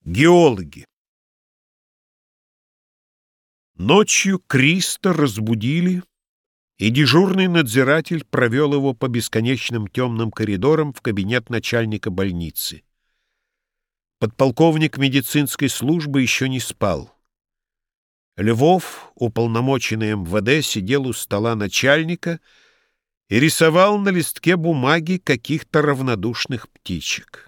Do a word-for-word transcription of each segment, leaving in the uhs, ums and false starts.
Геологи. Ночью Криста разбудили, и дежурный надзиратель провел его по бесконечным темным коридорам в кабинет начальника больницы. Подполковник медицинской службы еще не спал. Львов, уполномоченный эм вэ дэ, сидел у стола начальника и рисовал на листке бумаги каких-то равнодушных птичек.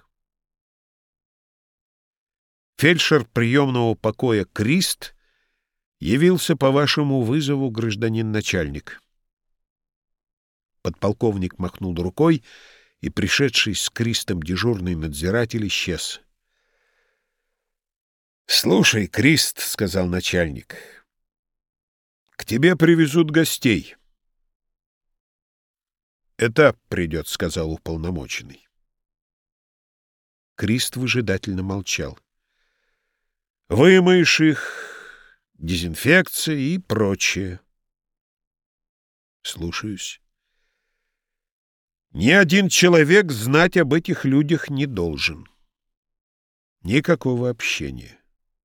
Фельдшер приемного покоя Крист явился по вашему вызову, гражданин начальник. Подполковник махнул рукой, и пришедший с Кристом дежурный надзиратель исчез. — Слушай, Крист, — сказал начальник, — к тебе привезут гостей. — Этап придет, — сказал уполномоченный. Крист выжидательно молчал. — Вымоешь их, дезинфекция и прочее. — Слушаюсь. Ни один человек знать об этих людях не должен. Никакого общения.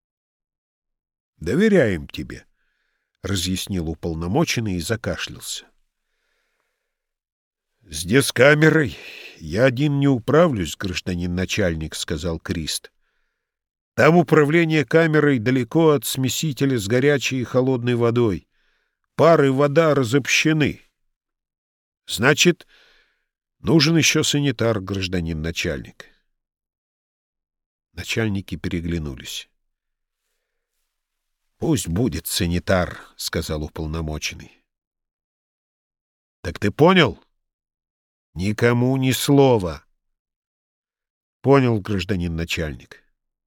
Доверяем тебе, — разъяснил уполномоченный и закашлялся. С дескамерой я один не управлюсь, гражданин начальник, — сказал Крист. Там управление камерой далеко от смесителя с горячей и холодной водой. Пар и вода разобщены. Значит, нужен еще санитар, гражданин начальник. Начальники переглянулись. — Пусть будет санитар, — сказал уполномоченный. — Так ты понял? — Никому ни слова. — Понял, гражданин начальник.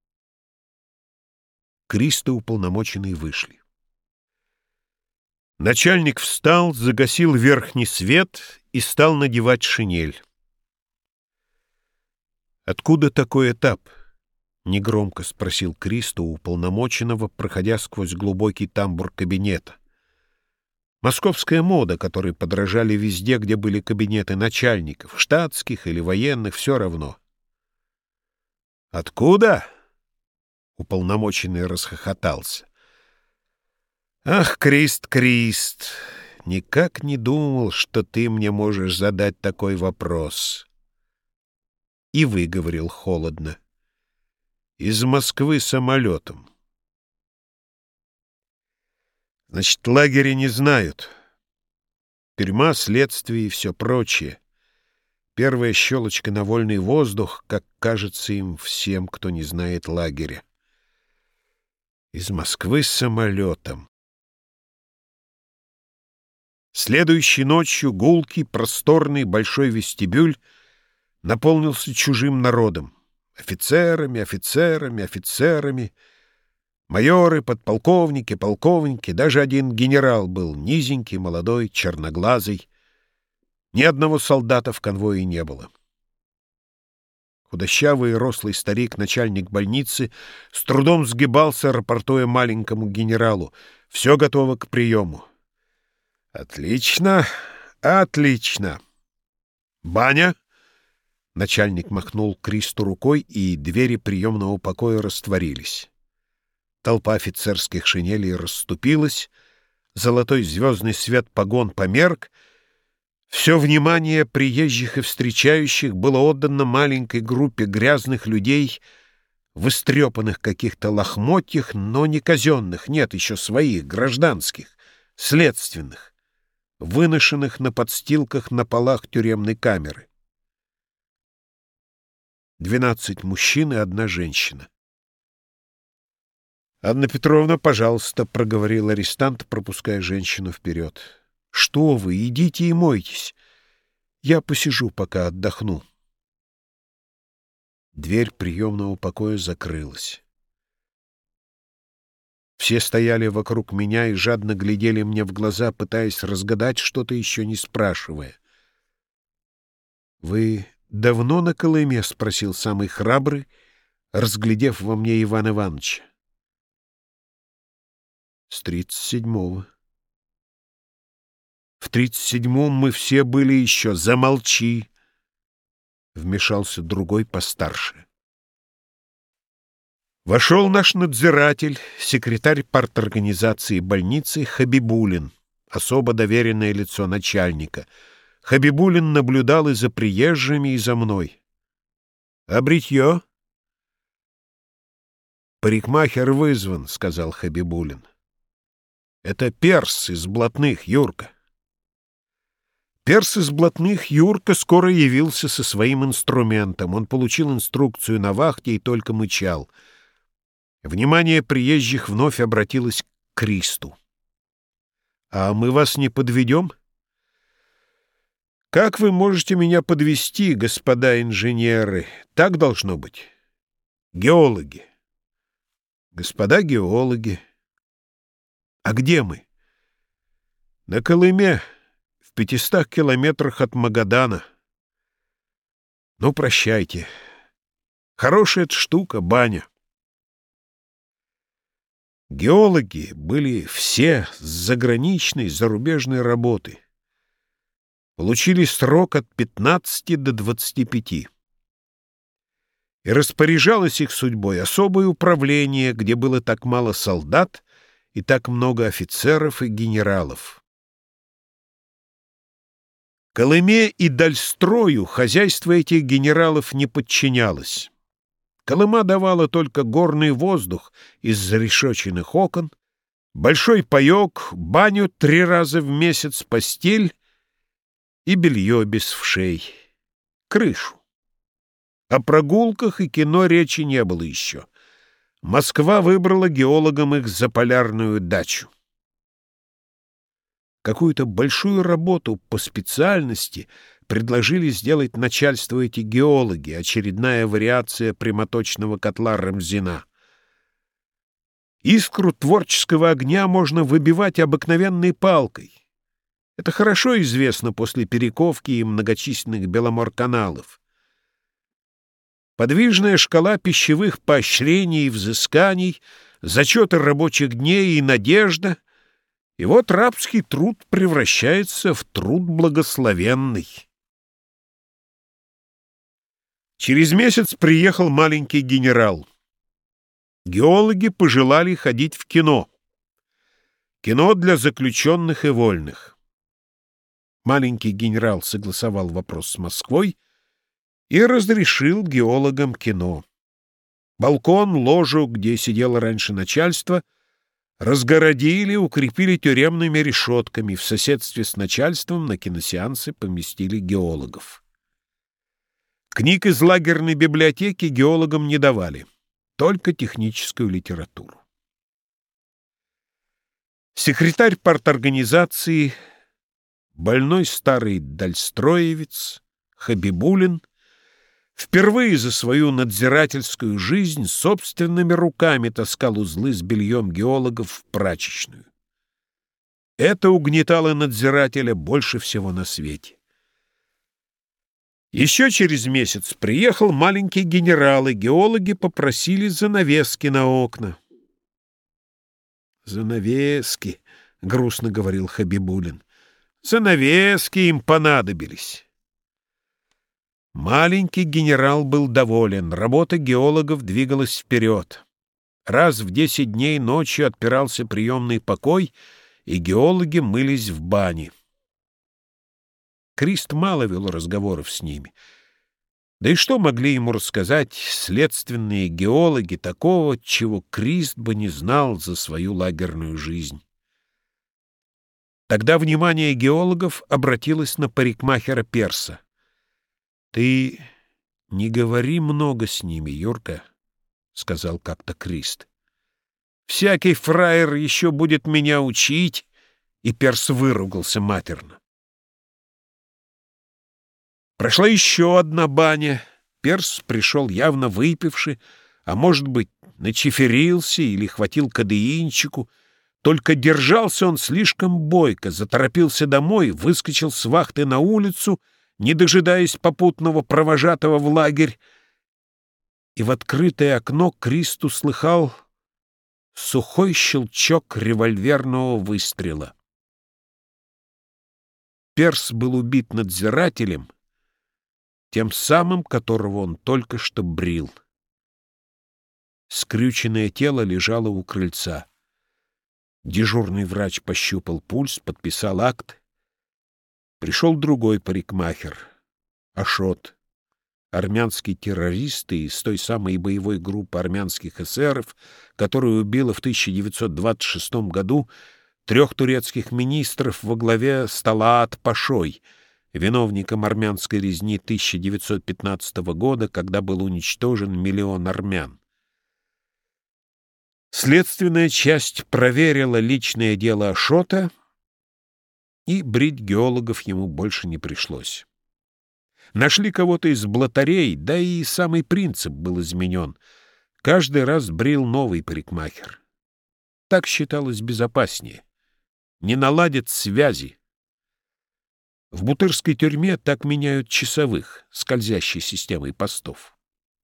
Крист и уполномоченные вышли. Начальник встал, загасил верхний свет и стал надевать шинель. — Откуда такой этап? — негромко спросил Крист у уполномоченного, проходя сквозь глубокий тамбур кабинета. Московская мода, которой подражали везде, где были кабинеты начальников, штатских или военных, все равно. — Откуда? — уполномоченный расхохотался. — Ах, Крист, Крист, никак не думал, что ты мне можешь задать такой вопрос. И выговорил холодно. Из Москвы самолетом. Значит, лагеря не знают. Тюрьма, следствие и все прочее. Первая щелочка на вольный воздух, как кажется им всем, кто не знает лагеря. Из Москвы с самолетом. Следующей ночью гулкий, просторный, большой вестибюль наполнился чужим народом. Офицерами, офицерами, офицерами. Майоры, подполковники, полковники. Даже один генерал был низенький, молодой, черноглазый. Ни одного солдата в конвое не было. Худощавый и рослый старик, начальник больницы, с трудом сгибался, рапортуя маленькому генералу. Все готово к приему. Отлично, отлично. Баня? Начальник махнул Кристу рукой, и двери приемного покоя растворились. Толпа офицерских шинелей расступилась, золотой звездный свет погон померк. Все внимание приезжих и встречающих было отдано маленькой группе грязных людей в истрепанных каких-то лохмотьях, но не казенных, нет, еще своих, гражданских, следственных, выношенных на подстилках на полах тюремной камеры. Двенадцать мужчин и одна женщина. — Анна Петровна, пожалуйста, — проговорил арестант, пропуская женщину вперед. — Что вы, идите и мойтесь. Я посижу, пока отдохну. Дверь приемного покоя закрылась. Все стояли вокруг меня и жадно глядели мне в глаза, пытаясь разгадать что-то, еще не спрашивая. — Вы давно на Колыме? — спросил самый храбрый, разглядев во мне Ивана Ивановича. — С тридцать седьмого. В тридцать седьмом мы все были еще.— вмешался другой постарше. Вошел наш надзиратель, секретарь парторганизации больницы Хабибулин, особо доверенное лицо начальника. Хабибулин наблюдал и за приезжими, и за мной. — А бритье? — Парикмахер вызван, — сказал Хабибулин. — Это перс из блатных, Юрка. Перс из блатных Юрка скоро явился со своим инструментом. Он получил инструкцию на вахте и только мычал. Внимание приезжих вновь обратилось к Кристу. — А мы вас не подведем? — Как вы можете меня подвести, господа инженеры? Так должно быть. Геологи. — Господа геологи. — А где мы? — На Колыме, в пятистах километрах от Магадана. — Ну, прощайте. Хорошая эта штука, баня. Геологи были все с заграничной, зарубежной работы. Получили срок от пятнадцати до двадцати пяти. И распоряжалось их судьбой особое управление, где было так мало солдат и так много офицеров и генералов. Колыме и Дальстрою хозяйство этих генералов не подчинялось. Колыма давала только горный воздух из зарешоченных окон, большой паек, баню три раза в месяц, постель и белье без вшей, крышу. О прогулках и кино речи не было еще. Москва выбрала геологам их заполярную дачу. Какую-то большую работу по специальности предложили сделать начальству эти геологи, очередная вариация прямоточного котла Рамзина. Искру творческого огня можно выбивать обыкновенной палкой. Это хорошо известно после Перековки и многочисленных Беломорканалов. Подвижная шкала пищевых поощрений и взысканий, зачеты рабочих дней и надежда — и вот рабский труд превращается в труд благословенный. Через месяц приехал маленький генерал. Геологи пожелали ходить в кино. Кино для заключенных и вольных. Маленький генерал согласовал вопрос с Москвой и разрешил геологам кино. Балкон, ложу, где сидело раньше начальство, разгородили, укрепили тюремными решетками. В соседстве с начальством на киносеансы поместили геологов. Книг из лагерной библиотеки геологам не давали, только техническую литературу. Секретарь парторганизации, больной старый дальстроевец Хабибулин, впервые за свою надзирательскую жизнь собственными руками таскал узлы с бельем геологов в прачечную. Это угнетало надзирателя больше всего на свете. Еще через месяц приехал маленький генерал, и геологи попросили занавески на окна. «Занавески», — грустно говорил Хабибулин, — «занавески им понадобились». Маленький генерал был доволен. Работа геологов двигалась вперед. Раз в десять дней ночью отпирался приемный покой, и геологи мылись в бане. Крист мало вел разговоров с ними. Да и что могли ему рассказать следственные геологи такого, чего Крист бы не знал за свою лагерную жизнь? Тогда внимание геологов обратилось на парикмахера Перса. «Ты не говори много с ними, Юрка», — сказал как-то Крист. «Всякий фраер еще будет меня учить», — и Перс выругался матерно. Прошла еще одна баня. Перс пришел явно выпивший, а может быть, начиферился или хватил кадеинчику. Только держался он слишком бойко, заторопился домой, выскочил с вахты на улицу, не дожидаясь попутного провожатого в лагерь, и в открытое окно Крист услыхал сухой щелчок револьверного выстрела. Перс был убит надзирателем, тем самым, которого он только что брил. С скрюченное тело лежало у крыльца. Дежурный врач пощупал пульс, подписал акт. Пришел другой парикмахер, Ашот, армянский террорист из той самой боевой группы армянских эсеров, которая убила в тысяча девятьсот двадцать шестом году трех турецких министров во главе с Талаат Пашой, виновником армянской резни тысяча девятьсот пятнадцатого года, когда был уничтожен миллион армян. Следственная часть проверила личное дело Ашота, и брить геологов ему больше не пришлось. Нашли кого-то из блатарей, да и самый принцип был изменен. Каждый раз брил новый парикмахер. Так считалось безопаснее. Не наладят связи. В бутырской тюрьме так меняют часовых, скользящей системой постов.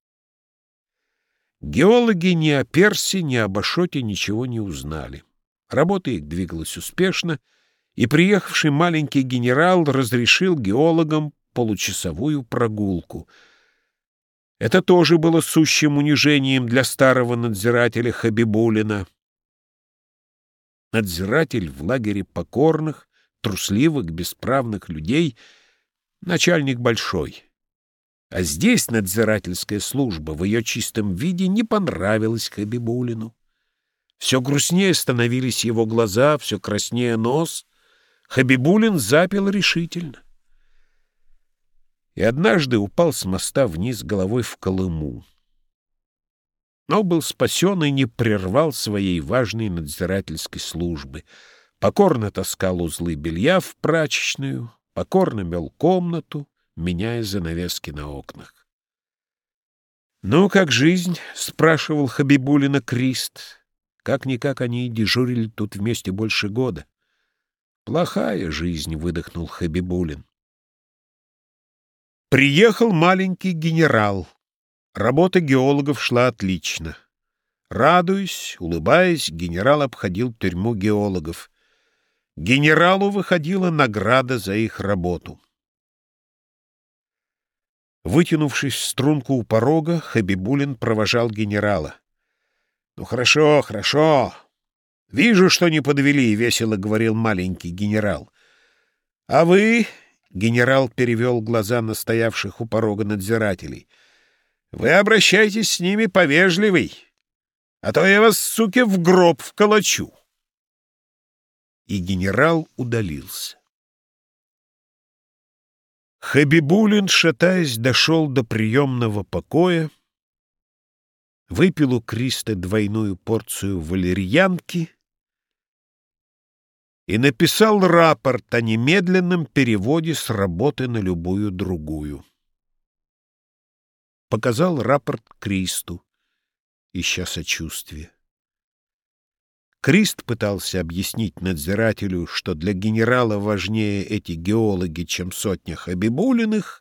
Геологи ни о Персе, ни об Ашоте ничего не узнали. Работа их двигалась успешно, и приехавший маленький генерал разрешил геологам получасовую прогулку. Это тоже было сущим унижением для старого надзирателя Хабибулина. Надзиратель в лагере покорных, трусливых, бесправных людей, начальник большой. А здесь надзирательская служба в ее чистом виде не понравилась Хабибулину. Все грустнее становились его глаза, все краснее нос. Хабибулин запил решительно. И однажды упал с моста вниз головой в Колыму. Но был спасен и не прервал своей важной надзирательской службы. Покорно таскал узлы белья в прачечную, покорно мел комнату, меняя занавески на окнах. «Ну, как жизнь?» — спрашивал Хабибулина Крист. Как-никак они и дежурили тут вместе больше года. «Плохая жизнь», — выдохнул Хабибулин. Приехал маленький генерал. Работа геологов шла отлично. Радуясь, улыбаясь, генерал обходил тюрьму геологов. Генералу выходила награда за их работу. Вытянувшись в струнку у порога, Хабибулин провожал генерала. «Ну хорошо, хорошо. Вижу, что не подвели», — весело говорил маленький генерал. «А вы...» — генерал перевел глаза на стоявших у порога надзирателей. «Вы обращайтесь с ними повежливей, а то я вас, суки, в гроб вколочу». И генерал удалился. Хабибулин, шатаясь, дошел до приемного покоя, выпил у Криста двойную порцию валерьянки и написал рапорт о немедленном переводе с работы на любую другую. Показал рапорт Кристу, ища сочувствия. Крист пытался объяснить надзирателю, что для генерала важнее эти геологи, чем сотня Хабибулиных,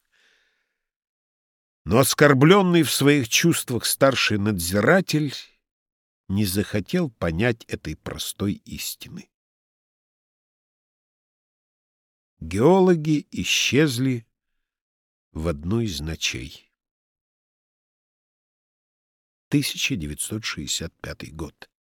но оскорбленный в своих чувствах старший надзиратель не захотел понять этой простой истины. Геологи исчезли в одну из ночей. тысяча девятьсот шестьдесят пятый год.